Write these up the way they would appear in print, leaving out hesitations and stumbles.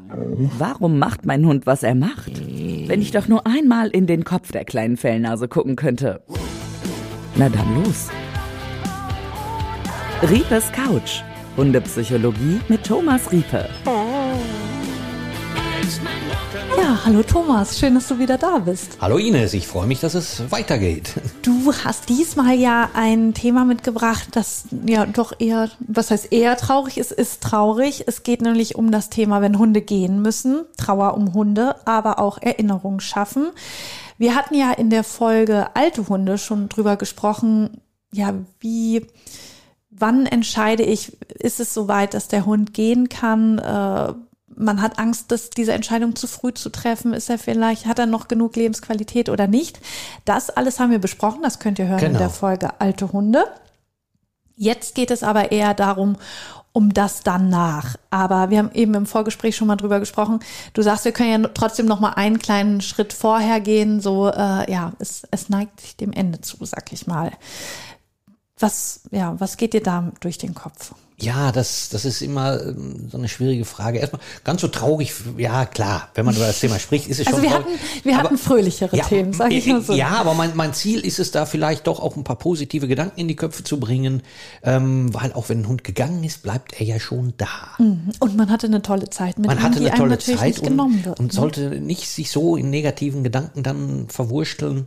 Warum macht mein Hund, was er macht? Wenn ich doch nur einmal in den Kopf der kleinen Fellnase gucken könnte. Na dann los. Riepes Couch. Hundepsychologie mit Thomas Riepe. Ja, hallo Thomas, schön, dass du wieder da bist. Hallo Ines, ich freue mich, dass es weitergeht. Du hast diesmal ja ein Thema mitgebracht, das ja doch eher, was heißt eher traurig ist traurig. Es geht nämlich um das Thema, wenn Hunde gehen müssen, Trauer um Hunde, aber auch Erinnerung schaffen. Wir hatten ja in der Folge alte Hunde schon drüber gesprochen, ja, wann entscheide ich, ist es soweit, dass der Hund gehen kann? Man hat Angst, dass diese Entscheidung zu früh zu treffen. Hat er noch genug Lebensqualität oder nicht? Das alles haben wir besprochen. Das könnt ihr hören in der Folge Alte Hunde. Jetzt geht es aber eher darum, um das danach. Aber wir haben eben im Vorgespräch schon mal drüber gesprochen. Du sagst, wir können ja trotzdem noch mal einen kleinen Schritt vorher gehen. So, es neigt sich dem Ende zu, sag ich mal. Was geht dir da durch den Kopf? Ja, das ist immer so eine schwierige Frage. Erstmal ganz so traurig, ja klar, wenn man über das Thema spricht, ist es schon traurig. Wir hatten fröhlichere Themen, sag ich mal so. Ja, aber mein Ziel ist es da vielleicht doch auch ein paar positive Gedanken in die Köpfe zu bringen, weil auch wenn ein Hund gegangen ist, bleibt er ja schon da. Und man hatte eine tolle Zeit mit ihm, die einem natürlich nicht genommen wird. Und sollte nicht sich so in negativen Gedanken dann verwursteln.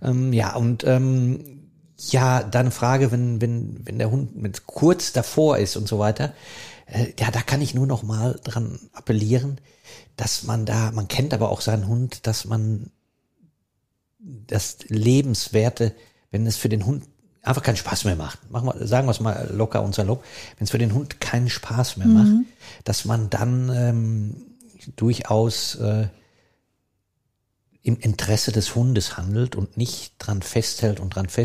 Ja, deine Frage, wenn der Hund mit kurz davor ist und so weiter, da kann ich nur noch mal dran appellieren, dass man kennt aber auch seinen Hund, dass man das Lebenswerte, wenn es für den Hund einfach keinen Spaß mehr macht, sagen wir es mal locker und salopp, wenn es für den Hund keinen Spaß mehr macht, dass man dann durchaus im Interesse des Hundes handelt und nicht dran festhält.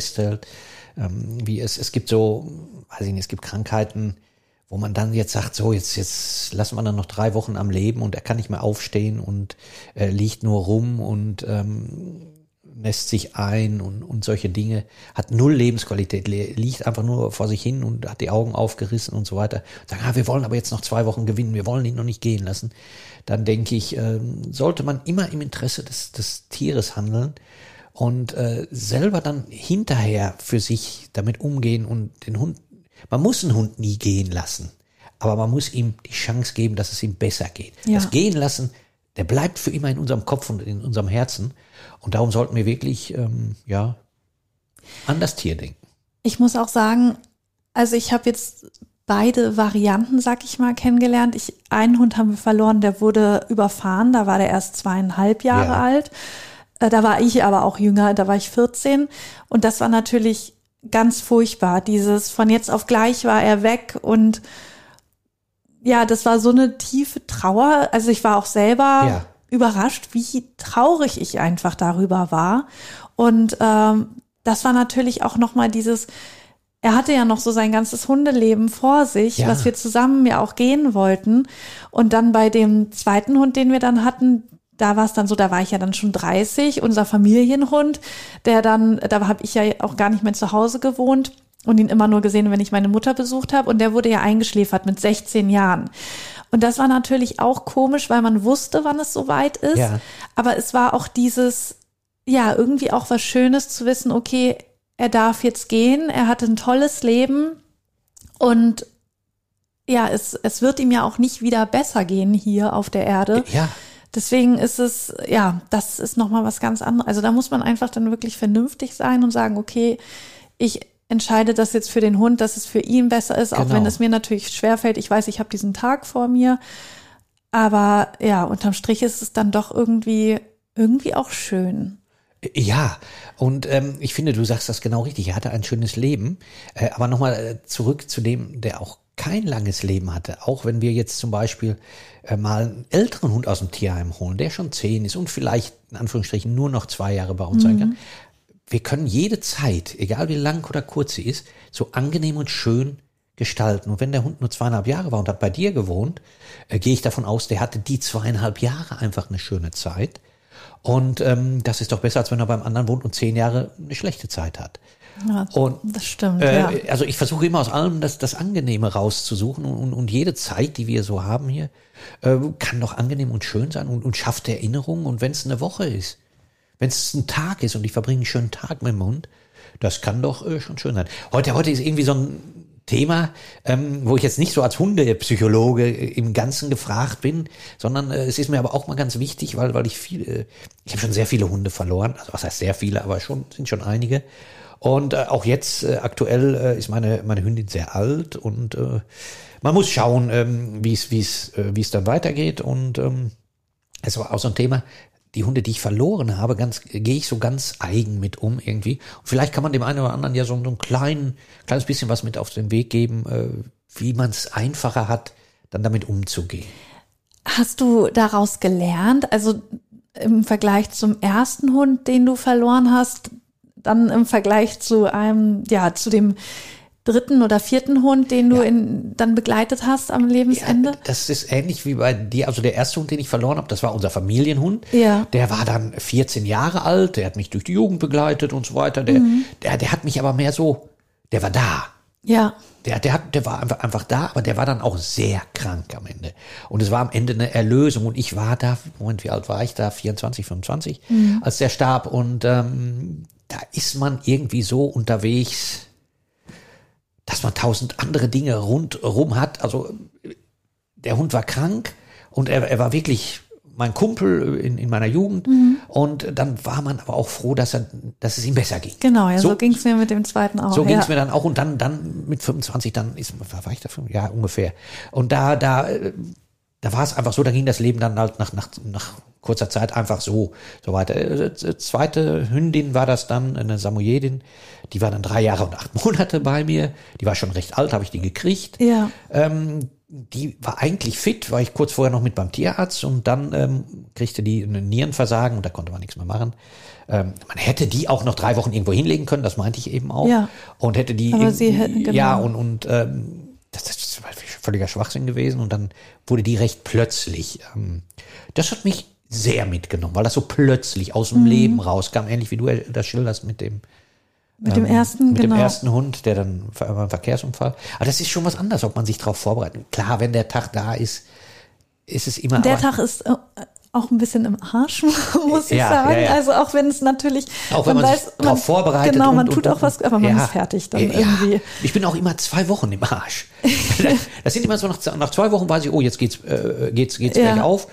Wie es gibt so, weiß ich nicht, es gibt Krankheiten, wo man dann jetzt sagt, so jetzt lassen wir dann noch 3 Wochen am Leben und er kann nicht mehr aufstehen und liegt nur rum und lässt sich ein und solche Dinge, hat 0 Lebensqualität, liegt einfach nur vor sich hin und hat die Augen aufgerissen und so weiter. Sagen, wir wollen aber jetzt noch 2 Wochen gewinnen, wir wollen ihn noch nicht gehen lassen. Dann denke ich, sollte man immer im Interesse des Tieres handeln und selber dann hinterher für sich damit umgehen und den Hund, man muss einen Hund nie gehen lassen, aber man muss ihm die Chance geben, dass es ihm besser geht. Ja. Das Gehen lassen, der bleibt für immer in unserem Kopf und in unserem Herzen und darum sollten wir wirklich an das Tier denken. Ich muss auch sagen, also ich habe jetzt beide Varianten, sag ich mal, kennengelernt. Einen Hund haben wir verloren, der wurde überfahren, da war der erst 2,5 Jahre alt. Da war ich aber auch jünger, da war ich 14 und das war natürlich ganz furchtbar. Dieses von jetzt auf gleich war er weg und ja, das war so eine tiefe Trauer. Also ich war auch selber überrascht, wie traurig ich einfach darüber war. Und das war natürlich auch nochmal dieses, er hatte ja noch so sein ganzes Hundeleben vor sich, was wir zusammen ja auch gehen wollten. Und dann bei dem zweiten Hund, den wir dann hatten, da war es dann so, da war ich ja dann schon 30, unser Familienhund, da habe ich ja auch gar nicht mehr zu Hause gewohnt und ihn immer nur gesehen, wenn ich meine Mutter besucht habe. Und der wurde ja eingeschläfert mit 16 Jahren. Und das war natürlich auch komisch, weil man wusste, wann es soweit ist. Ja. Aber es war auch dieses, irgendwie auch was Schönes zu wissen, okay, er darf jetzt gehen, er hatte ein tolles Leben und es wird ihm ja auch nicht wieder besser gehen hier auf der Erde. Ja. Deswegen ist es, das ist nochmal was ganz anderes. Also da muss man einfach dann wirklich vernünftig sein und sagen, okay, ich entscheide das jetzt für den Hund, dass es für ihn besser ist, auch wenn es mir natürlich schwerfällt. Ich weiß, ich habe diesen Tag vor mir, aber unterm Strich ist es dann doch irgendwie auch schön. Ja, und ich finde, du sagst das genau richtig. Er hatte ein schönes Leben, aber nochmal zurück zu dem, der auch kein langes Leben hatte. Auch wenn wir jetzt zum Beispiel mal einen älteren Hund aus dem Tierheim holen, der schon 10 ist und vielleicht in Anführungsstrichen nur noch 2 Jahre bei uns sein kann. Wir können jede Zeit, egal wie lang oder kurz sie ist, so angenehm und schön gestalten. Und wenn der Hund nur 2,5 Jahre war und hat bei dir gewohnt, gehe ich davon aus, der hatte die 2,5 Jahre einfach eine schöne Zeit. Und das ist doch besser, als wenn er beim anderen wohnt und 10 Jahre eine schlechte Zeit hat. Ja, Und das stimmt, ja. also ich versuche immer aus allem das Angenehme rauszusuchen und jede Zeit, die wir so haben hier, kann doch angenehm und schön sein und schafft Erinnerungen. Und wenn es eine Woche ist, wenn es ein Tag ist und ich verbringe einen schönen Tag mit dem Hund, das kann doch schon schön sein. Heute ist irgendwie so ein Thema, wo ich jetzt nicht so als Hundepsychologe im Ganzen gefragt bin, sondern es ist mir aber auch mal ganz wichtig, weil ich habe schon sehr viele Hunde verloren, also was heißt sehr viele, aber sind schon einige. Und auch jetzt aktuell ist meine Hündin sehr alt und man muss schauen, wie es dann weitergeht. Und es war auch so ein Thema. Die Hunde, die ich verloren habe, gehe ich so ganz eigen mit um irgendwie. Und vielleicht kann man dem einen oder anderen ja so ein kleines bisschen was mit auf den Weg geben, wie man es einfacher hat, dann damit umzugehen. Hast du daraus gelernt, also im Vergleich zum ersten Hund, den du verloren hast, dann im Vergleich zu zu dem dritten oder vierten Hund, den du dann begleitet hast am Lebensende? Ja, das ist ähnlich wie bei dir. Also der erste Hund, den ich verloren habe, das war unser Familienhund. Ja. Der war dann 14 Jahre alt, der hat mich durch die Jugend begleitet und so weiter. Der hat mich aber mehr so, der war da. Ja. Der war einfach da, aber der war dann auch sehr krank am Ende. Und es war am Ende eine Erlösung. Und ich war da, Moment, wie alt war ich da? 24, 25, als der starb. Und da ist man irgendwie so unterwegs, dass man 1000 andere Dinge rundherum hat. Also der Hund war krank und er war wirklich mein Kumpel in meiner Jugend. Und dann war man aber auch froh, dass es ihm besser ging. Genau, ja, so ging es mir mit dem zweiten auch. So ging es mir dann auch. Und dann mit 25, war ich da 5? Ja, ungefähr. Und da war es einfach so, da ging das Leben dann halt nach kurzer Zeit einfach so weiter. Zweite Hündin war das dann, eine Samoyedin, die war dann 3 Jahre und 8 Monate bei mir. Die war schon recht alt, habe ich die gekriegt. Ja. Die war eigentlich fit, war ich kurz vorher noch mit beim Tierarzt und dann kriegte die ein Nierenversagen und da konnte man nichts mehr machen. Man hätte die auch noch 3 Wochen irgendwo hinlegen können, das meinte ich eben auch. Ja. Und hätte die aber sie hätten, genau. Ja, und das ist völliger Schwachsinn gewesen und dann wurde die recht plötzlich. Das hat mich sehr mitgenommen, weil das so plötzlich aus dem Leben rauskam, ähnlich wie du das schilderst mit dem ersten Hund, der dann beim Verkehrsunfall. Aber das ist schon was anderes, ob man sich darauf vorbereitet. Klar, wenn der Tag da ist, ist es immer. Der Tag ist auch ein bisschen im Arsch, muss ich sagen. Ja. Also auch wenn es natürlich, auch wenn man sich darauf vorbereitet. Genau, man tut auch was, aber man ist fertig dann irgendwie. Ich bin auch immer 2 Wochen im Arsch. Das sind immer so nach 2 Wochen weiß ich, oh, jetzt geht's gleich auf.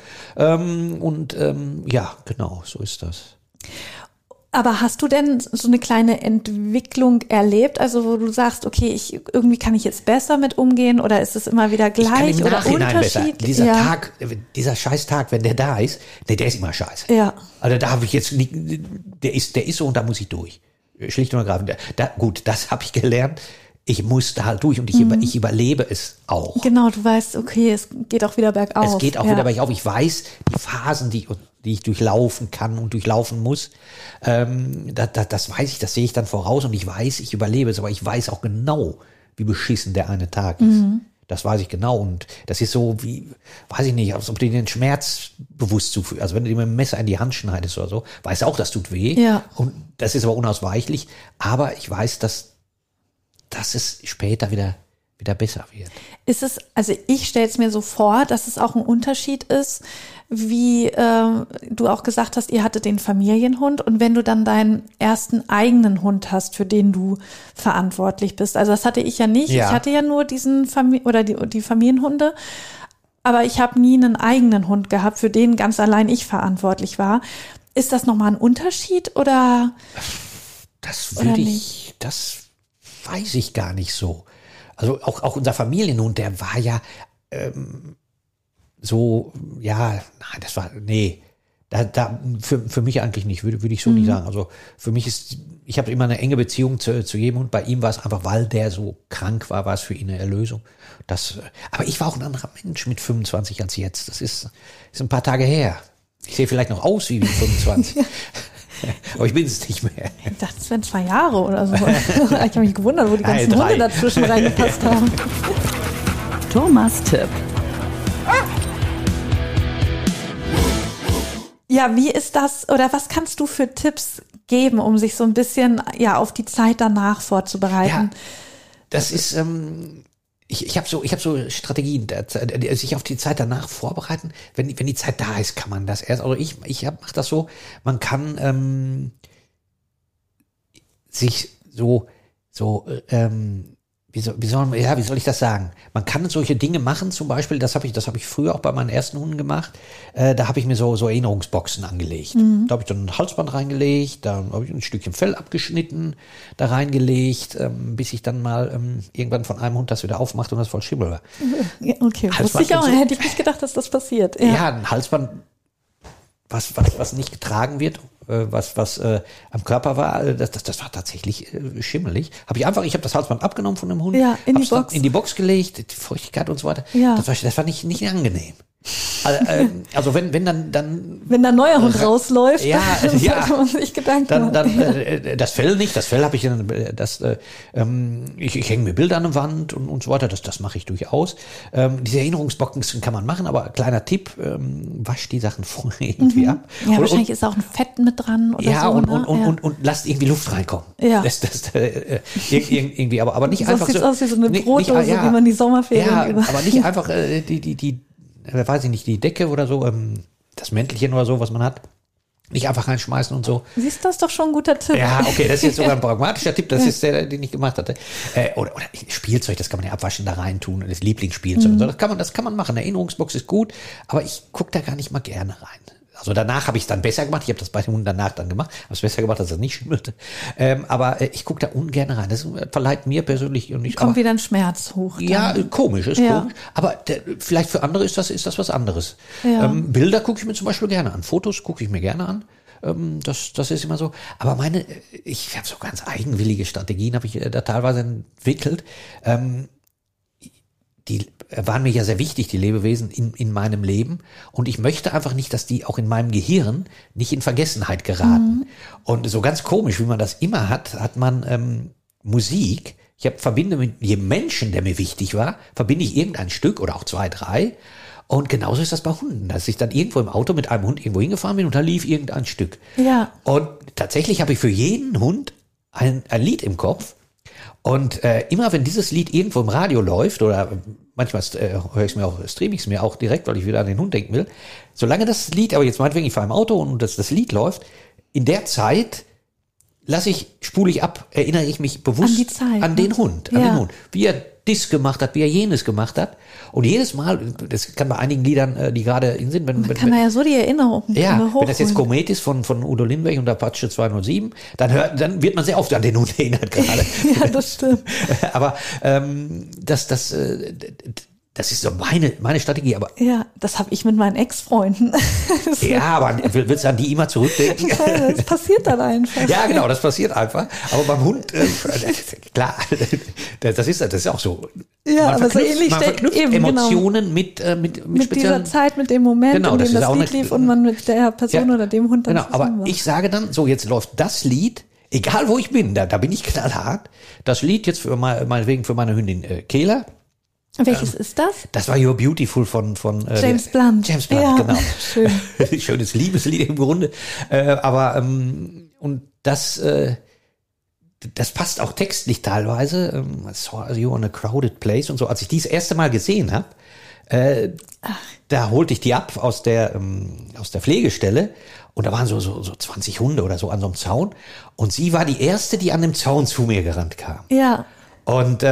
Ja, genau, so ist das. Aber hast du denn so eine kleine Entwicklung erlebt, also wo du sagst, okay, irgendwie kann ich jetzt besser mit umgehen oder ist es immer wieder gleich oder unterschiedlich? Tag, dieser Scheißtag, wenn der da ist, der ist immer scheiße. Ja. Also da habe ich jetzt nicht, der ist so und da muss ich durch. Schlicht und ergreifend. Gut, das habe ich gelernt. Ich muss da halt durch und ich überlebe es auch. Genau, du weißt, okay, es geht auch wieder bergauf. Es geht auch wieder bergauf. Ich weiß die Phasen, die ich durchlaufen kann und durchlaufen muss. Das weiß ich, das sehe ich dann voraus und ich weiß, ich überlebe es, aber ich weiß auch genau, wie beschissen der eine Tag ist. Das weiß ich genau und das ist so wie, weiß ich nicht, als ob du dir den Schmerz bewusst zufügst. Also wenn du dir mit dem Messer in die Hand schneidest oder so, weißt du auch, das tut weh. Ja. Und das ist aber unausweichlich. Aber ich weiß, dass es später wieder besser wird. Also ich stelle es mir so vor, dass es auch ein Unterschied ist, wie du auch gesagt hast, ihr hattet den Familienhund und wenn du dann deinen ersten eigenen Hund hast, für den du verantwortlich bist. Also das hatte ich ja nicht. Ja. Ich hatte ja nur diesen die Familienhunde, aber ich habe nie einen eigenen Hund gehabt, für den ganz allein ich verantwortlich war. Ist das nochmal ein Unterschied oder? Das weiß ich gar nicht so. Also auch unser Familienhund, der war ja für mich eigentlich nicht, würde ich so nicht sagen. Also für mich ich habe immer eine enge Beziehung zu jedem Hund. Bei ihm war es einfach, weil der so krank war es für ihn eine Erlösung. Aber ich war auch ein anderer Mensch mit 25 als jetzt. Das ist ein paar Tage her. Ich sehe vielleicht noch aus wie 25. Aber ich bin es nicht mehr. Ich dachte, es wären 2 Jahre oder so. Ich habe mich gewundert, wo die ganzen Hunde dazwischen reingepasst haben. Thomas Tipp. Ja, wie ist das, oder was kannst du für Tipps geben, um sich so ein bisschen auf die Zeit danach vorzubereiten? Ja, das ist, ich habe so Strategien, sich auf die Zeit danach vorbereiten. Wenn die Zeit da ist, kann man das erst. Also ich mache das so, man kann sich wie soll ich das sagen? Man kann solche Dinge machen, zum Beispiel, das habe ich früher auch bei meinen ersten Hunden gemacht, da habe ich mir so Erinnerungsboxen angelegt. Da habe ich dann ein Halsband reingelegt, da habe ich ein Stückchen Fell abgeschnitten, da reingelegt, bis ich dann mal irgendwann von einem Hund das wieder aufmacht und das voll Schimmel war. Okay, wusste ich auch, hätte ich nicht gedacht, dass das passiert. Ja, ein Halsband, was nicht getragen wird, was am Körper war, das war tatsächlich schimmelig. Ich habe das Halsband abgenommen von dem Hund, in die Box gelegt, die Feuchtigkeit und so weiter. Ja. Das war nicht angenehm. Also wenn dann wenn da ein neuer Hund rausläuft, dann sollte man sich Gedanken machen. Das Fell nicht, das Fell habe ich ich hänge mir Bilder an der Wand und so weiter, das mache ich durchaus. Diese Erinnerungsboxen kann man machen, aber kleiner Tipp, wasch die Sachen vorher irgendwie ab. Ja, wahrscheinlich ist auch ein Fett mit dran oder so. Und lasst irgendwie Luft reinkommen. Ja. Irgendwie, aber nicht einfach so. Sonst sieht es aus wie so eine Brotdose, wie man die Sommerferien über. Aber nicht einfach weiß ich nicht, die Decke oder so, das Mäntelchen oder so, was man hat, nicht einfach reinschmeißen und so. Siehst du, das ist doch schon ein guter Tipp. Ja, okay, das ist jetzt sogar ein pragmatischer Tipp, das ist der, den ich gemacht hatte. Oder Spielzeug, das kann man ja abwaschen, da rein tun, das Lieblingsspielzeug. Und so. Das kann man machen, eine Erinnerungsbox ist gut, aber ich gucke da gar nicht mal gerne rein. Also danach habe ich es dann besser gemacht. Ich habe das bei den Hunden danach dann gemacht. Habe es besser gemacht, dass es nicht schimmelte. Aber ich gucke da ungern rein. Das verleiht mir persönlich nicht. Kommt wieder ein Schmerz hoch. Dann. Ja, komisch. Aber vielleicht für andere ist das was anderes. Ja. Bilder gucke ich mir zum Beispiel gerne an. Fotos gucke ich mir gerne an. Das ist immer so. Aber ich habe so ganz eigenwillige Strategien, habe ich da teilweise entwickelt. Die waren mir ja sehr wichtig, die Lebewesen in meinem Leben. Und ich möchte einfach nicht, dass die auch in meinem Gehirn nicht in Vergessenheit geraten. Und so ganz komisch, wie man das immer hat man Musik. Verbinde mit jedem Menschen, der mir wichtig war, verbinde ich irgendein Stück oder auch 2, 3. Und genauso ist das bei Hunden, dass ich dann irgendwo im Auto mit einem Hund irgendwo hingefahren bin und da lief irgendein Stück. Ja. Und tatsächlich habe ich für jeden Hund ein Lied im Kopf. Und immer wenn dieses Lied irgendwo im Radio läuft oder manchmal höre ich es mir auch, streame ich es mir auch direkt, weil ich wieder an den Hund denken will, solange das Lied, aber jetzt meinetwegen, ich fahre im Auto und das Lied läuft, in der Zeit spule ich ab, erinnere ich mich bewusst an den Hund, den Hund, wie er dies gemacht hat, wie er jenes gemacht hat. Und jedes Mal, das kann bei einigen Liedern, die gerade in sind, kann man ja so die Erinnerung hochholen. Wenn das jetzt Komet ist von Udo Lindenberg und Apache 207, dann wird man sehr oft an den Hund erinnert gerade. Ja, das stimmt. Aber das ist so meine Strategie. Aber ja, das habe ich mit meinen Ex-Freunden. Ja, aber willst du an die immer zurückdenken? Das passiert dann einfach. Ja, genau, das passiert einfach. Aber beim Hund, klar, das ist auch so. Ja, aber so ähnlich man verknüpft eben, Emotionen mit dieser Zeit, mit dem Moment, genau, in dem das Lied lief und man mit der Person oder dem Hund dann aber war. Ich sage dann, so jetzt läuft das Lied, egal wo ich bin, da bin ich knallhart. Das Lied jetzt meinetwegen für meine Hündin Kehler. Welches ist das? Das war You're Beautiful von James Blunt. James Blunt, ja, genau. Schön. Schönes Liebeslied im Grunde. Aber und das passt auch textlich teilweise. Saw You on a Crowded Place und so. Als ich die das erste Mal gesehen habe, da holte ich die ab aus der Pflegestelle und da waren so 20 Hunde oder so an so einem Zaun und sie war die erste, die an dem Zaun zu mir gerannt kam. Ja. Und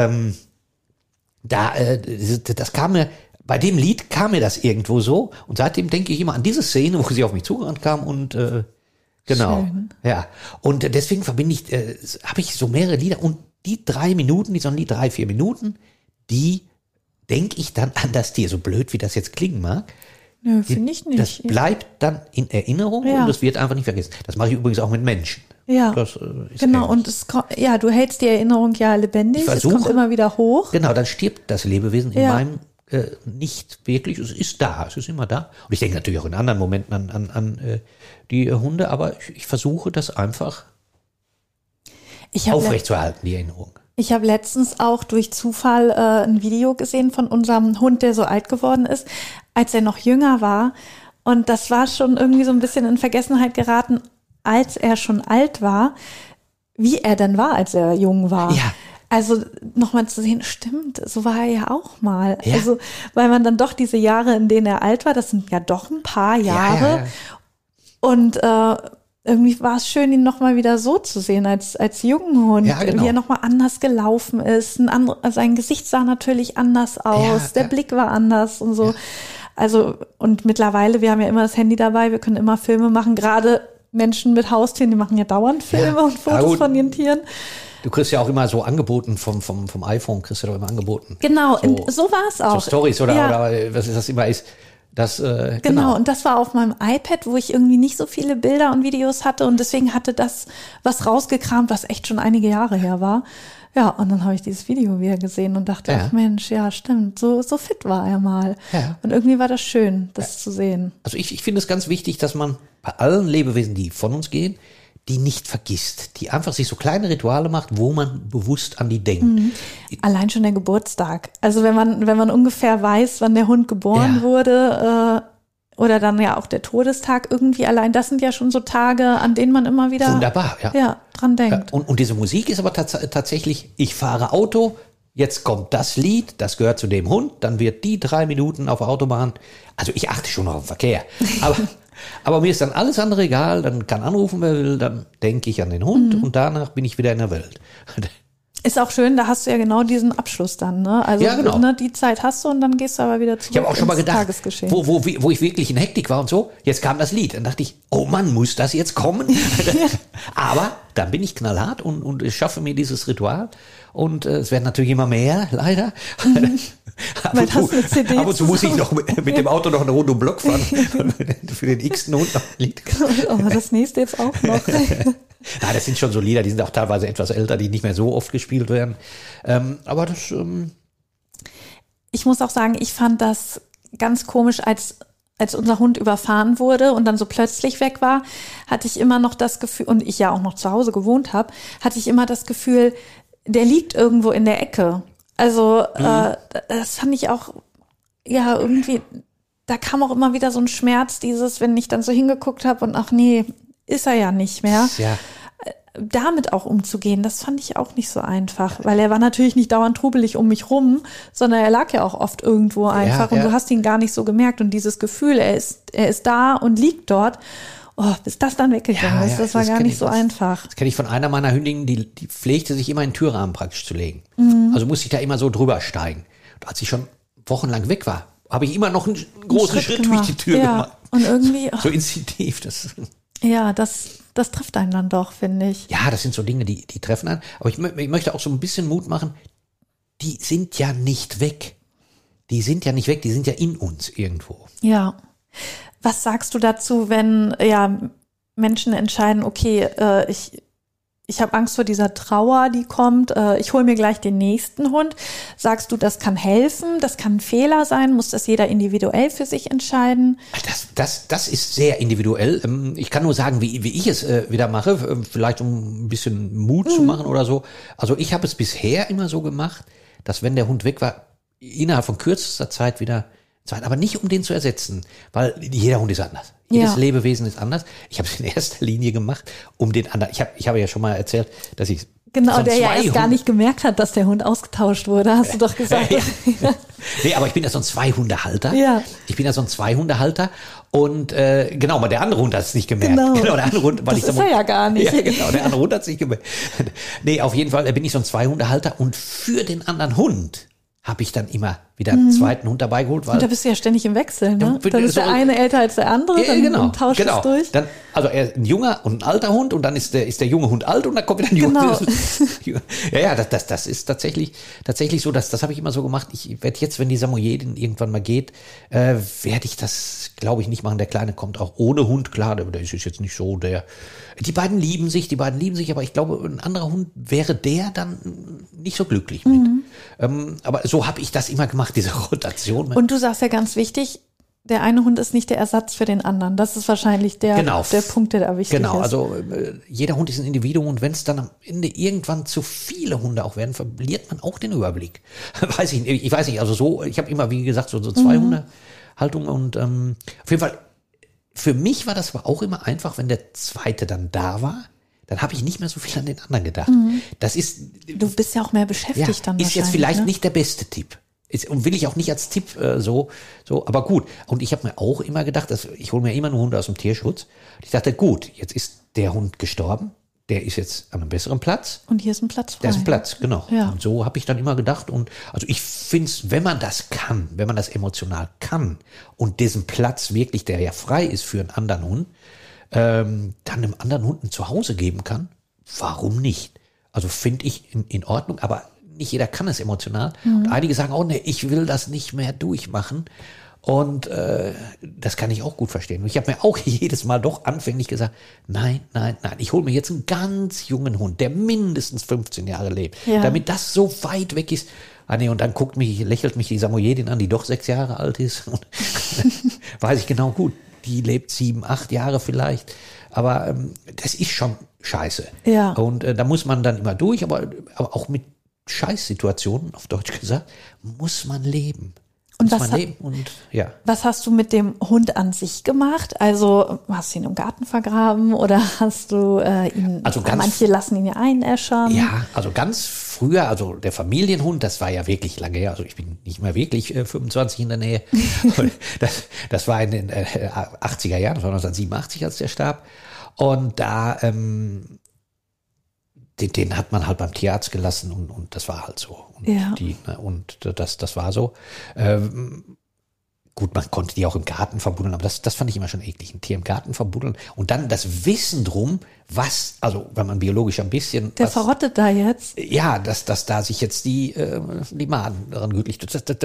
das kam mir, bei dem Lied kam mir das irgendwo so und seitdem denke ich immer an diese Szene, wo sie auf mich zugerannt kam und genau. Schön. Ja. Und deswegen habe ich so mehrere Lieder und die 3 Minuten, die so ein Lied 3-4 Minuten, die denke ich dann an das Tier, so blöd wie das jetzt klingen mag. Nö, finde ich nicht. Das bleibt dann in Erinnerung und das wird einfach nicht vergessen. Das mache ich übrigens auch mit Menschen. Ja, das, genau. Und du hältst die Erinnerung ja lebendig. Es kommt immer wieder hoch. Genau, dann stirbt das Lebewesen in meinem nicht wirklich. Es ist da, es ist immer da. Und ich denke natürlich auch in anderen Momenten an die Hunde, aber ich versuche das einfach aufrechtzuerhalten, die Erinnerung. Ich habe letztens auch durch Zufall ein Video gesehen von unserem Hund, der so alt geworden ist, als er noch jünger war. Und das war schon irgendwie so ein bisschen in Vergessenheit geraten, als er schon alt war, wie er denn war, als er jung war. Ja. Also nochmal zu sehen, stimmt, so war er ja auch mal. Ja. Also, weil man dann doch diese Jahre, in denen er alt war, das sind ja doch ein paar Jahre. Ja. Und irgendwie war es schön, ihn nochmal wieder so zu sehen, als jungen Hund, Ja, genau. wie er nochmal anders gelaufen ist. Sein Gesicht sah natürlich anders aus, der Blick war anders und so. Ja. Also, und mittlerweile, wir haben ja immer das Handy dabei, wir können immer Filme machen, gerade Menschen mit Haustieren, die machen ja dauernd Filme und Fotos von ihren Tieren. Du kriegst ja auch immer so angeboten vom iPhone, kriegst du doch immer angeboten. Genau, so war es auch. So Stories oder was das immer ist. Das, genau, und das war auf meinem iPad, wo ich irgendwie nicht so viele Bilder und Videos hatte und deswegen hatte das was rausgekramt, was echt schon einige Jahre her war. Ja, und dann habe ich dieses Video wieder gesehen und dachte, ach Mensch, ja, stimmt, so fit war er mal. Ja. Und irgendwie war das schön, das zu sehen. Also ich finde es ganz wichtig, dass man bei allen Lebewesen, die von uns gehen, die nicht vergisst, die einfach sich so kleine Rituale macht, wo man bewusst an die denkt. Mhm. Allein schon der Geburtstag. Also wenn man ungefähr weiß, wann der Hund geboren wurde, oder dann ja auch der Todestag irgendwie, allein das sind ja schon so Tage, an denen man immer wieder wunderbar, dran denkt. Und diese Musik ist aber tatsächlich, ich fahre Auto, jetzt kommt das Lied, das gehört zu dem Hund, dann wird die 3 Minuten auf der Autobahn, also ich achte schon auf den Verkehr, aber mir ist dann alles andere egal, dann kann anrufen, wer will, dann denke ich an den Hund und danach bin ich wieder in der Welt. Ist auch schön, da hast du ja genau diesen Abschluss dann, ne? Also ne, die Zeit hast du und dann gehst du aber wieder zurück. Ich habe auch schon mal gedacht, Tagesgeschehen. wo ich wirklich in Hektik war und so, jetzt kam das Lied. Dann dachte ich, oh Mann, muss das jetzt kommen? Aber dann bin ich knallhart und ich schaffe mir dieses Ritual. Und es werden natürlich immer mehr, leider. Ab und zu muss ich noch mit dem Auto noch eine Runde um Block fahren. Für den x-ten Hund noch ein Lied. Aber das nächste jetzt auch noch. Nein, das sind schon so Lieder, die sind auch teilweise etwas älter, die nicht mehr so oft gespielt werden. Aber das... Ich muss auch sagen, ich fand das ganz komisch, als unser Hund überfahren wurde und dann so plötzlich weg war, hatte ich immer noch das Gefühl, und ich ja auch noch zu Hause gewohnt habe, hatte ich immer das Gefühl, der liegt irgendwo in der Ecke. Also das fand ich auch, ja, irgendwie, da kam auch immer wieder so ein Schmerz, wenn ich dann so hingeguckt habe und ach nee, ist er ja nicht mehr. Ja. Damit auch umzugehen, das fand ich auch nicht so einfach, weil er war natürlich nicht dauernd trubelig um mich rum, sondern er lag ja auch oft irgendwo einfach und du hast ihn gar nicht so gemerkt und dieses Gefühl, er ist da und liegt dort, bis das dann weggegangen ist, das war gar nicht so einfach. Das kenne ich von einer meiner Hündinnen, die pflegte sich immer in den Türrahmen praktisch zu legen. Also musste ich da immer so drüber steigen. Und als ich schon wochenlang weg war, habe ich immer noch einen großen Schritt durch die Tür gemacht. Und irgendwie so instinktiv. Das trifft einen dann doch, finde ich. Ja, das sind so Dinge, die treffen einen. Aber ich möchte auch so ein bisschen Mut machen, die sind ja nicht weg. Die sind ja in uns irgendwo. Ja. Was sagst du dazu, wenn Menschen entscheiden, okay, ich habe Angst vor dieser Trauer, die kommt, ich hole mir gleich den nächsten Hund. Sagst du, das kann helfen, das kann ein Fehler sein, muss das jeder individuell für sich entscheiden? Das ist sehr individuell. Ich kann nur sagen, wie ich es wieder mache, vielleicht um ein bisschen Mut zu machen oder so. Also ich habe es bisher immer so gemacht, dass wenn der Hund weg war, innerhalb von kürzester Zeit wieder, aber nicht um den zu ersetzen, weil jeder Hund ist anders. Jedes Lebewesen ist anders. Ich habe es in erster Linie gemacht, um den anderen. Ich habe ja schon mal erzählt, dass ich der ja erst gar nicht gemerkt hat, dass der Hund ausgetauscht wurde, hast du doch gesagt. Nee, aber ich bin ja so ein Zweihundehalter. Ja. Ich bin ja so ein Zweihundehalter und aber der andere Hund hat es nicht gemerkt. Genau, der andere Hund, weil das ist er ja gar nicht. Ja, genau, der andere Hund hat es nicht gemerkt. Nee, auf jeden Fall bin ich so ein Zweihundehalter und für den anderen Hund habe ich dann immer wieder einen zweiten Hund dabei geholt. Weil und da bist du ja ständig im Wechsel, ne? Dann ist der eine älter als der andere, dann tauscht es durch. Dann, also ein junger und ein alter Hund und dann ist der junge Hund alt und dann kommt wieder ein junger Hund. Ja, das ist tatsächlich so, das habe ich immer so gemacht. Ich werde jetzt, wenn die Samoyedin irgendwann mal geht, werde ich das, glaube ich, nicht machen. Der Kleine kommt auch ohne Hund, klar, der ist jetzt nicht so die beiden lieben sich, aber ich glaube, ein anderer Hund wäre der dann nicht so glücklich mit. Aber so habe ich das immer gemacht, diese Rotation. Und du sagst ja ganz wichtig, der eine Hund ist nicht der Ersatz für den anderen. Das ist wahrscheinlich der Punkt, der da wichtig ist. Genau, also jeder Hund ist ein Individuum und wenn es dann am Ende irgendwann zu viele Hunde auch werden, verliert man auch den Überblick. Ich weiß nicht, also so, ich habe immer, wie gesagt, so zwei Hundehaltungen und auf jeden Fall für mich war das aber auch immer einfach, wenn der zweite dann da war, dann habe ich nicht mehr so viel an den anderen gedacht. Das ist, Du bist ja auch mehr beschäftigt dann ist jetzt wahrscheinlich, vielleicht ne? nicht der beste Tipp. Und will ich auch nicht als Tipp so, aber gut. Und ich habe mir auch immer gedacht, ich hole mir immer nur Hunde aus dem Tierschutz. Ich dachte, gut, jetzt ist der Hund gestorben, der ist jetzt an einem besseren Platz. Und hier ist ein Platz frei. Da ist ein Platz, genau. Ja. Und so habe ich dann immer gedacht. Und also ich finde es, wenn man das kann, wenn man das emotional kann und diesen Platz wirklich, der ja frei ist für einen anderen Hund, dann einem anderen Hund ein Zuhause geben kann, warum nicht? Also finde ich in Ordnung, aber nicht jeder kann es emotional. Und einige sagen, oh nee, ich will das nicht mehr durchmachen. Und das kann ich auch gut verstehen. Und ich habe mir auch jedes Mal doch anfänglich gesagt, nein, ich hole mir jetzt einen ganz jungen Hund, der mindestens 15 Jahre lebt, damit das so weit weg ist. Ah nee, und dann lächelt mich die Samoyedin an, die doch 6 Jahre alt ist. Und weiß ich genau, gut, die lebt 7, 8 Jahre vielleicht. Aber das ist schon scheiße. Ja. Und da muss man dann immer durch, aber auch mit Scheißsituationen, auf Deutsch gesagt, muss man leben. Und was hast du mit dem Hund an sich gemacht? Also hast du ihn im Garten vergraben oder hast du ihn, manche lassen ihn ja einäschern. Ja, also ganz früher, also der Familienhund, das war ja wirklich lange her, also ich bin nicht mehr wirklich 25 in der Nähe. Das war in den 80er Jahren, das war 1987, als der starb. Und da, den hat man halt beim Tierarzt gelassen und das war halt so. Und das war so. Gut, man konnte die auch im Garten verbuddeln, aber das fand ich immer schon eklig, ein Tier im Garten verbuddeln. Und dann das Wissen drum, wenn man biologisch ein bisschen... Der verrottet da jetzt? Ja, dass da sich jetzt die Maden daran gütlich...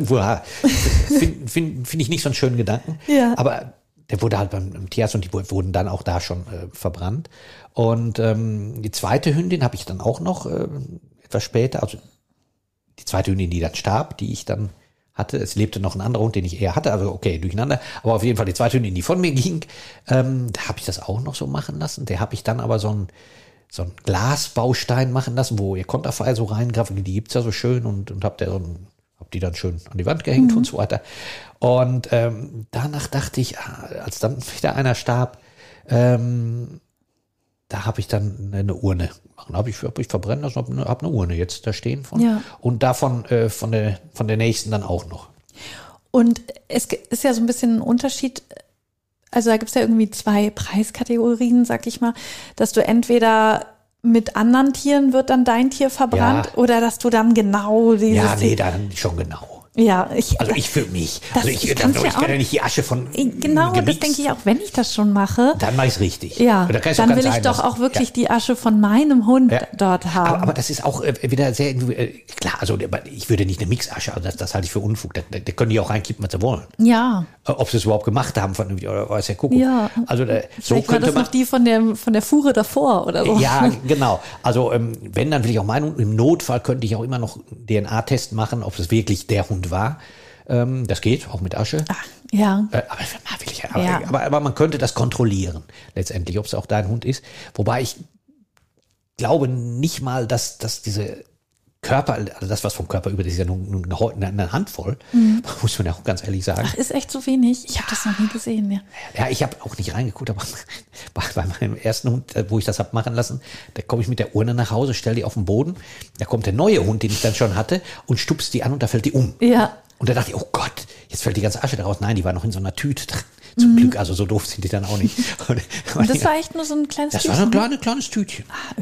Finde ich nicht so einen schönen Gedanken. Ja. Aber der wurde halt beim Tierarzt und die wurden dann auch da schon verbrannt. Und die zweite Hündin habe ich dann auch noch etwas später, also die zweite Hündin, die dann starb, die ich dann hatte. Es lebte noch ein anderer Hund, den ich eher hatte, also okay, durcheinander. Aber auf jeden Fall die zweite Hündin, die von mir ging, da habe ich das auch noch so machen lassen. Der habe ich dann aber so ein Glasbaustein machen lassen, wo ihr Konterfei so reingrafiert, die gibt's ja so schön und hab die dann schön an die Wand gehängt und so weiter. Und danach dachte ich, als dann wieder einer starb, da habe ich dann eine Urne gemacht. Habe ich verbrennen lassen, habe eine Urne jetzt da stehen von. Ja. Und davon von der nächsten dann auch noch. Und es ist ja so ein bisschen ein Unterschied. Also da gibt es ja irgendwie 2 Preiskategorien, sag ich mal, dass du entweder mit anderen Tieren wird dann dein Tier verbrannt oder dass du dann genau dieses... Ja, nee, dann schon genau. Ja, ich für mich. Ich kann ja nicht die Asche von genau, das denke ich auch, wenn ich das schon mache. Dann mache ich es richtig. Ja, dann will ich doch auch wirklich die Asche von meinem Hund dort haben. Aber das ist auch wieder sehr klar, also ich würde nicht eine Mixasche, also das halte ich für Unfug. Da können die auch reinkippen, was sie wollen. Ja. Ob sie es überhaupt gemacht haben, oder weiß der Kuckuck. Ja. Also so könnte war das noch die von der Fuhre davor oder so. Ja, genau. Also wenn, dann will ich auch meinen Hund, im Notfall könnte ich auch immer noch DNA-Test machen, ob es wirklich der Hund war. Das geht, auch mit Asche. Ach, ja. Aber man könnte das kontrollieren, letztendlich, ob es auch dein Hund ist. Wobei ich glaube nicht mal, dass diese Körper, also das, was vom Körper über, das ist ja nur eine Handvoll, muss man ja auch ganz ehrlich sagen. Ach, ist echt so wenig? Ich habe das noch nie gesehen. Ja, ich habe auch nicht reingeguckt, aber bei meinem ersten Hund, wo ich das habe machen lassen, da komme ich mit der Urne nach Hause, stelle die auf den Boden, da kommt der neue Hund, den ich dann schon hatte, und stupst die an und da fällt die um. Ja. Und da dachte ich, oh Gott, jetzt fällt die ganze Asche daraus. Nein, die war noch in so einer Tüte drin. Zum Glück, also so doof sind die dann auch nicht. Und das war echt nur so ein kleines Tütchen? Das war ein kleines Tütchen.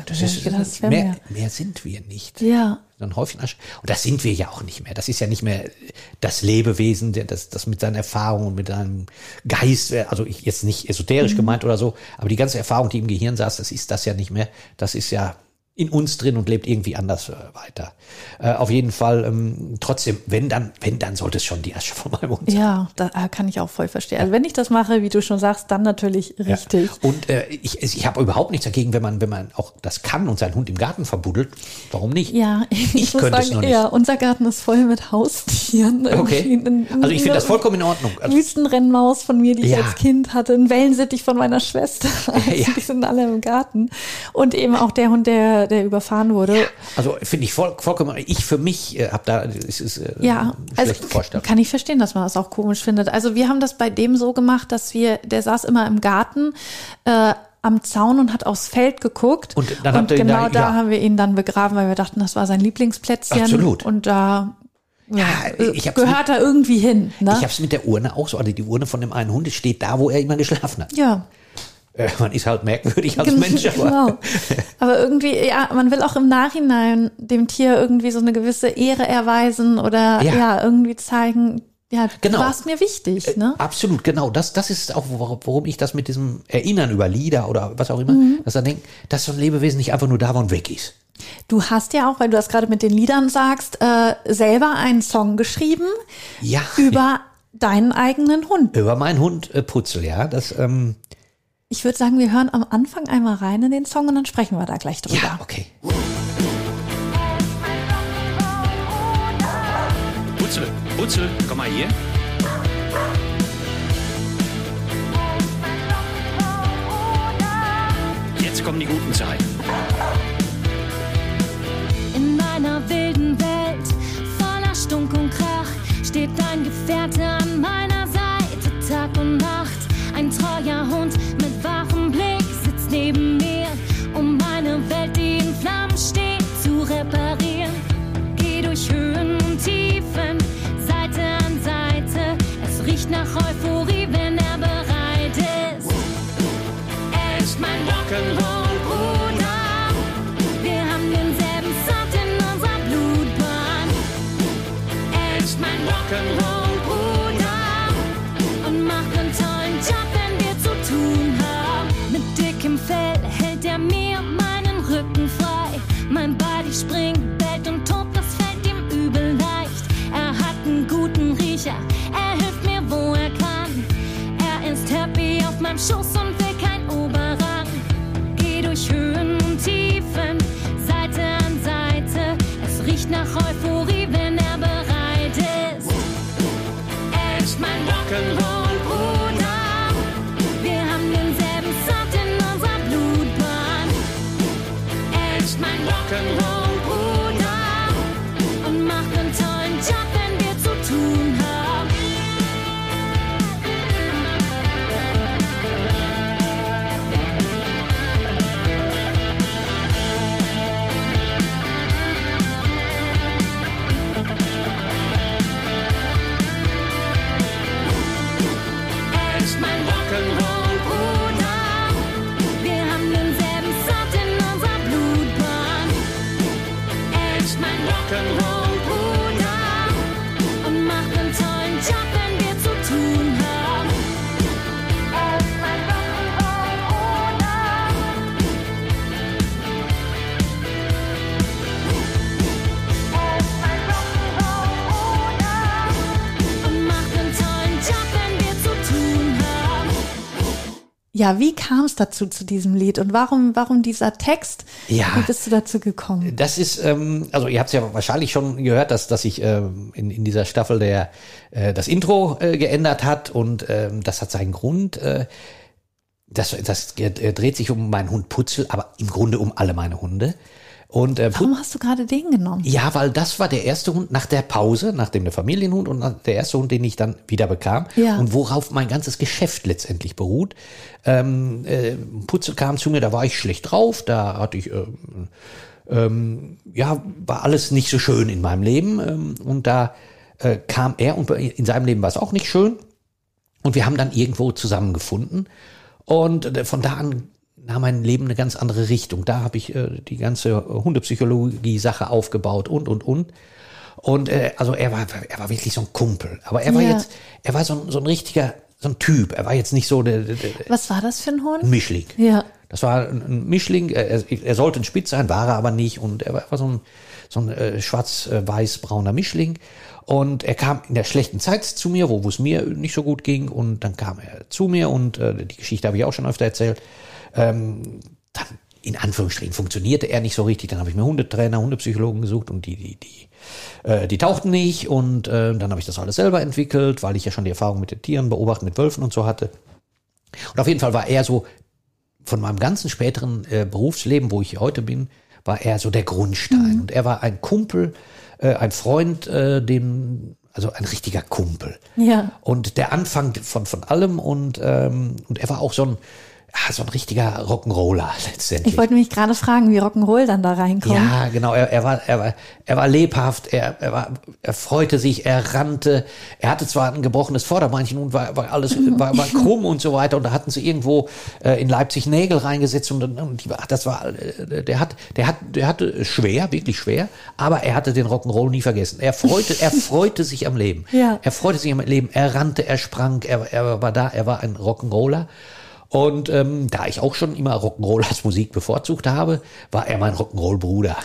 Mehr sind wir nicht. Ja. So ein Häufchen Asche. Und das sind wir ja auch nicht mehr. Das ist ja nicht mehr das Lebewesen, das mit seinen Erfahrungen und mit seinem Geist, also jetzt nicht esoterisch gemeint oder so, aber die ganze Erfahrung, die im Gehirn saß, das ist das ja nicht mehr. Das ist ja in uns drin und lebt irgendwie anders weiter. Auf jeden Fall, trotzdem, wenn dann sollte es schon die Asche von meinem Hund sein. Ja, da kann ich auch voll verstehen. Also wenn ich das mache, wie du schon sagst, dann natürlich richtig. Ja. Und ich habe überhaupt nichts dagegen, wenn man auch das kann und seinen Hund im Garten verbuddelt. Warum nicht? Ja, ich muss sagen, es noch nicht. Ja, unser Garten ist voll mit Haustieren. Okay. Also ich finde das vollkommen in Ordnung. Also Wüstenrennmaus von mir, die ich als Kind hatte, ein Wellensittich von meiner Schwester. Also die sind alle im Garten. Und eben auch der Hund, der der überfahren wurde. Also finde ich vollkommen, ich für mich habe da, es ist schlecht vorstellen. Kann ich verstehen, dass man das auch komisch findet. Also wir haben das bei dem so gemacht, dass der saß immer im Garten am Zaun und hat aufs Feld geguckt. Und dann habt ihr ihn da haben wir ihn dann begraben, weil wir dachten, das war sein Lieblingsplätzchen. Absolut. Und da ich gehört er irgendwie hin. Ne? Ich habe es mit der Urne auch so, also die Urne von dem einen Hund steht da, wo er immer geschlafen hat. Ja. Man ist halt merkwürdig als Mensch. Aber genau. Aber irgendwie, man will auch im Nachhinein dem Tier irgendwie so eine gewisse Ehre erweisen oder irgendwie zeigen, genau. Du warst mir wichtig. Ne? Absolut, genau. Das ist auch, worum ich das mit diesem Erinnern über Lieder oder was auch immer, dass er denkt, dass so ein Lebewesen nicht einfach nur da war und weg ist. Du hast ja auch, weil du das gerade mit den Liedern sagst, selber einen Song geschrieben über deinen eigenen Hund. Über meinen Hund Putzel, ja. Ich würde sagen, wir hören am Anfang einmal rein in den Song und dann sprechen wir da gleich drüber. Ja, okay. Putzel, komm mal hier. Jetzt kommen die guten Zeiten. In meiner wilden Welt, voller Stunk und Krach, steht dein Gefährte an meiner Seite, Tag und Nacht. Ein treuer Hund mit wachem Blick sitzt neben mir, um meine Welt, die in Flammen steht, zu reparieren. Geh durch Höhen und Tiefen, Seite an Seite. Es riecht nach Euphorie, wenn er bereit ist. Er ist mein Rock'n'Roll-Bruder. Wir haben denselben Sound in unserer Blutbahn. Er ist mein Rock'n'Roll-Bruder und macht einen tollen Job, wenn wir zu tun haben. Mit dickem Fell hält er mir meinen Rücken frei. Mein Body springt, bellt und tobt, das fällt ihm übel leicht. Er hat einen guten Riecher, er hilft mir, wo er kann. Er ist happy auf meinem Schoß und will kein Oberrang. Geh durch Höhen und Tiefen, Seite an Seite. Es riecht nach Euphorie, wenn er bereit ist. Er ist mein Rock'n'Roll-Bruder. Wir haben denselben Sound in unserer Blutbahn. Er ist mein Rock'n'Roll-Bruder und macht einen tollen Job, wenn wir zu tun haben. Er ist mein Rock'n'Roll-Bruder. Wir haben denselben Sound in unserer Blutbahn. Er ist mein Rock'n'Roll-Bruder und macht einen tollen Job, wenn wir zu tun haben. Er ist mein Rock'n'Roll-Bruder. Er ist mein Rock'n'Roll-Bruder und macht einen tollen Job, wenn wir zu tun haben. Ja, wie kam es dazu zu diesem Lied und warum dieser Text? Ja. Wie bist du dazu gekommen? Das ist, also ihr habt es ja wahrscheinlich schon gehört, dass sich in dieser Staffel das Intro geändert hat und das hat seinen Grund. Das dreht sich um meinen Hund Putzel, aber im Grunde um alle meine Hunde. Und, Warum hast du gerade den genommen? Ja, weil das war der erste Hund nach der Pause, nachdem der Familienhund und der erste Hund, den ich dann wieder bekam und worauf mein ganzes Geschäft letztendlich beruht. Putzel kam zu mir, da war ich schlecht drauf, da hatte ich, war alles nicht so schön in meinem Leben und da kam er und in seinem Leben war es auch nicht schön und wir haben dann irgendwo zusammengefunden und von da an nahm mein Leben eine ganz andere Richtung. Da habe ich die ganze Hundepsychologie-Sache aufgebaut und. Und also er war wirklich so ein Kumpel. Aber er war so ein richtiger, so ein Typ. Er war jetzt nicht so der Was war das für ein Hund? Ein Mischling. Ja. Das war ein Mischling. Er sollte ein Spitz sein, war er aber nicht. Und er war so ein schwarz-weiß-brauner Mischling. Und er kam in der schlechten Zeit zu mir, wo es mir nicht so gut ging. Und dann kam er zu mir und die Geschichte habe ich auch schon öfter erzählt. Dann in Anführungsstrichen funktionierte er nicht so richtig. Dann habe ich mir Hundetrainer, Hundepsychologen gesucht und die tauchten nicht. Und dann habe ich das alles selber entwickelt, weil ich ja schon die Erfahrung mit den Tieren beobachten, mit Wölfen und so hatte. Und auf jeden Fall war er so von meinem ganzen späteren Berufsleben, wo ich heute bin, war er so der Grundstein. Und er war ein Kumpel, ein Freund, also ein richtiger Kumpel. Ja. Und der Anfang von allem und er war auch so ein richtiger Rock'n'Roller letztendlich. Ich wollte mich gerade fragen, wie Rock'n'Roll dann da reinkommt. Ja, genau. Er war lebhaft. Er freute sich. Er rannte. Er hatte zwar ein gebrochenes Vorderbeinchen und war krumm und so weiter. Und da hatten sie irgendwo in Leipzig Nägel reingesetzt und der hatte schwer, wirklich schwer. Aber er hatte den Rock'n'Roll nie vergessen. Er freute sich am Leben. Ja. Er freute sich am Leben. Er rannte, er sprang. Er war da. Er war ein Rock'n'Roller. Und da ich auch schon immer Rock'n'Roll als Musik bevorzugt habe, war er mein Rock'n'Roll-Bruder.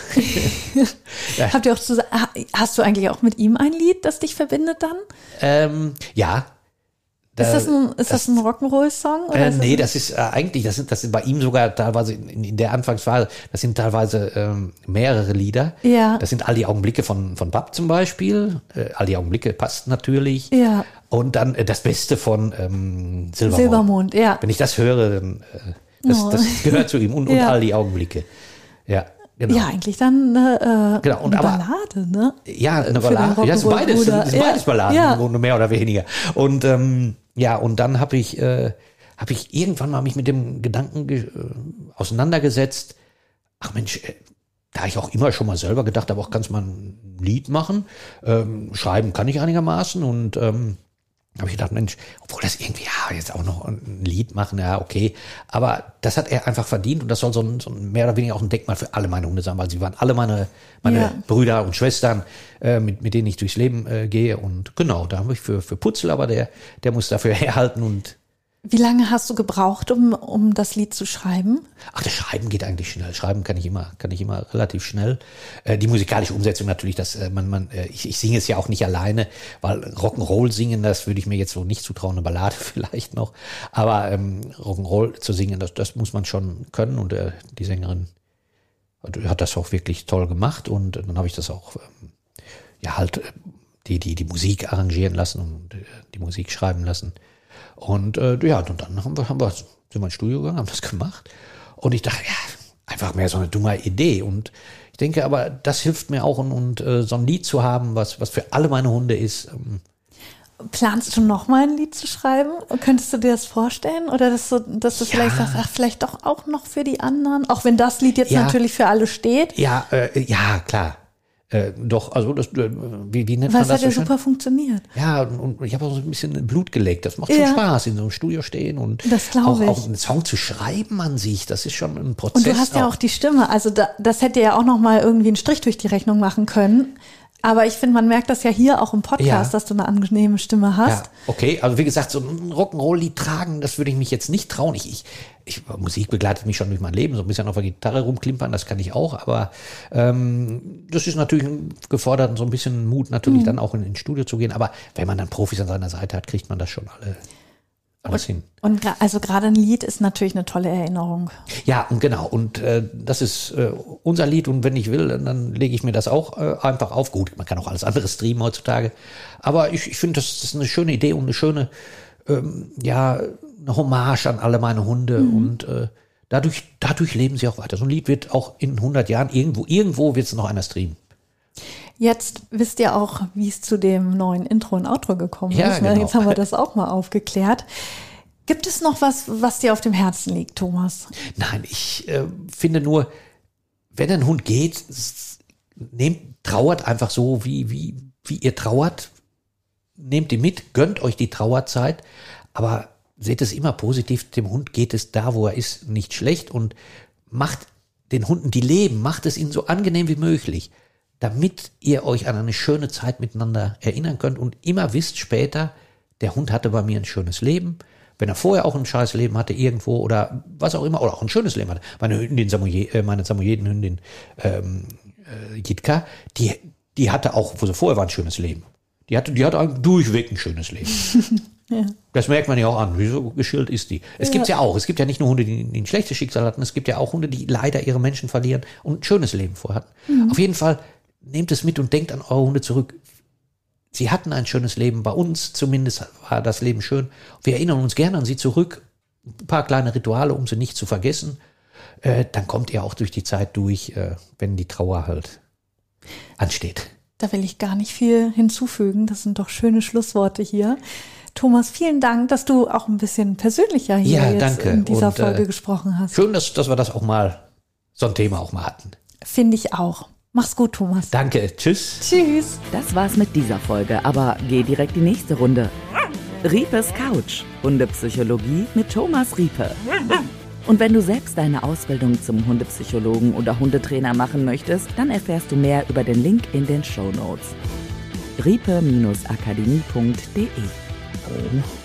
Habt ihr auch hast du eigentlich auch mit ihm ein Lied, das dich verbindet dann? Ja. Ist das ein Rock'n'Roll-Song? Nee, das ist eigentlich, das sind bei ihm sogar teilweise in der Anfangsphase, das sind teilweise mehrere Lieder. Ja. Das sind All die Augenblicke von Bab zum Beispiel. All die Augenblicke passt natürlich. Ja. Und dann das Beste von Silbermond, ja. Wenn ich das höre, dann das gehört zu ihm und All die Augenblicke. Ja. Genau. Ja, eigentlich dann eine Ballade, ne? Ja, eine Ballade. Ja, es sind beides Balladen, ja. im Grunde mehr oder weniger. Und und dann habe ich irgendwann mal mich mit dem Gedanken auseinandergesetzt. Ach Mensch, da ich auch immer schon mal selber gedacht habe, auch kannst du mal ein Lied machen. Schreiben kann ich einigermaßen und habe ich gedacht, Mensch, obwohl das irgendwie, jetzt auch noch ein Lied machen, ja, okay. Aber das hat er einfach verdient und das soll so ein mehr oder weniger auch ein Denkmal für alle meine Hunde sein, weil sie waren alle meine Brüder und Schwestern, mit denen ich durchs Leben gehe. Und genau, da habe ich für Putzel, aber der muss dafür herhalten und Wie lange hast du gebraucht, um das Lied zu schreiben? Ach, das Schreiben geht eigentlich schnell. Schreiben kann ich immer relativ schnell. Die musikalische Umsetzung natürlich, ich singe es ja auch nicht alleine, weil Rock'n'Roll singen, das würde ich mir jetzt so nicht zutrauen, eine Ballade vielleicht noch. Aber Rock'n'Roll zu singen, das muss man schon können und die Sängerin hat das auch wirklich toll gemacht und dann habe ich das auch die Musik arrangieren lassen und die Musik schreiben lassen. Und und dann sind wir ins Studio gegangen, haben das gemacht. Und ich dachte, einfach mehr so eine dumme Idee. Und ich denke, aber das hilft mir auch, und so ein Lied zu haben, was für alle meine Hunde ist. Planst du noch mal ein Lied zu schreiben? Könntest du dir das vorstellen? Oder dass du vielleicht sagst, vielleicht doch auch noch für die anderen? Auch wenn das Lied jetzt natürlich für alle steht. Ja, klar. Doch, also das, wie nennt man das? Was hat ja super funktioniert. Ja, und ich habe auch so ein bisschen Blut geleckt. Das macht schon Spaß, in so einem Studio stehen und auch einen Song zu schreiben an sich, das ist schon ein Prozess. Und du hast ja auch die Stimme, also das hätte ja auch noch mal irgendwie einen Strich durch die Rechnung machen können. Aber ich finde, man merkt das ja hier auch im Podcast, dass du eine angenehme Stimme hast. Ja, okay. Also wie gesagt, so ein Rock'n'Roll-Lied tragen, das würde ich mich jetzt nicht trauen. Musik begleitet mich schon durch mein Leben. So ein bisschen auf der Gitarre rumklimpern, das kann ich auch. Aber das ist natürlich gefordert, so ein bisschen Mut natürlich dann auch ins Studio zu gehen. Aber wenn man dann Profis an seiner Seite hat, kriegt man das schon alles hin. Und also gerade ein Lied ist natürlich eine tolle Erinnerung. Ja, und genau. Und das ist unser Lied. Und wenn ich will, dann lege ich mir das auch einfach auf. Gut, man kann auch alles andere streamen heutzutage. Aber ich finde, das ist eine schöne Idee und eine schöne, eine Hommage an alle meine Hunde. Und dadurch leben sie auch weiter. So ein Lied wird auch in 100 Jahren irgendwo wird es noch einer streamen. Jetzt wisst ihr auch, wie es zu dem neuen Intro und Outro gekommen ist. Genau. Jetzt haben wir das auch mal aufgeklärt. Gibt es noch was dir auf dem Herzen liegt, Thomas? Nein, ich finde nur, wenn ein Hund geht, trauert einfach so, wie ihr trauert. Nehmt ihn mit, gönnt euch die Trauerzeit, aber seht es immer positiv. Dem Hund geht es da, wo er ist, nicht schlecht und macht den Hunden, die leben, macht es ihnen so angenehm wie möglich, damit ihr euch an eine schöne Zeit miteinander erinnern könnt und immer wisst später, der Hund hatte bei mir ein schönes Leben. Wenn er vorher auch ein scheiß Leben hatte irgendwo oder was auch immer, oder auch ein schönes Leben hatte. Meine Samoyedenhündin Jitka, die hatte auch, wo sie vorher war, ein schönes Leben. Die hatte durchweg ein schönes Leben. Ja. Das merkt man ja auch an, wie so geschillt ist die. Es gibt ja nicht nur Hunde, die ein schlechtes Schicksal hatten, es gibt ja auch Hunde, die leider ihre Menschen verlieren und ein schönes Leben vorher hatten. Auf jeden Fall nehmt es mit und denkt an eure Hunde zurück. Sie hatten ein schönes Leben, bei uns zumindest war das Leben schön. Wir erinnern uns gerne an sie zurück, ein paar kleine Rituale, um sie nicht zu vergessen. dann kommt ihr auch durch die Zeit durch, wenn die Trauer halt ansteht. Da will ich gar nicht viel hinzufügen. Das sind doch schöne Schlussworte hier. Thomas, vielen Dank, dass du auch ein bisschen persönlicher hier in dieser Folge gesprochen hast. Schön, dass wir das auch mal, so ein Thema auch mal hatten. Finde ich auch. Mach's gut, Thomas. Danke, tschüss. Tschüss. Das war's mit dieser Folge, aber geh direkt die nächste Runde. Riepes Couch, Hundepsychologie mit Thomas Riepe. Und wenn du selbst deine Ausbildung zum Hundepsychologen oder Hundetrainer machen möchtest, dann erfährst du mehr über den Link in den Shownotes. riepe-akademie.de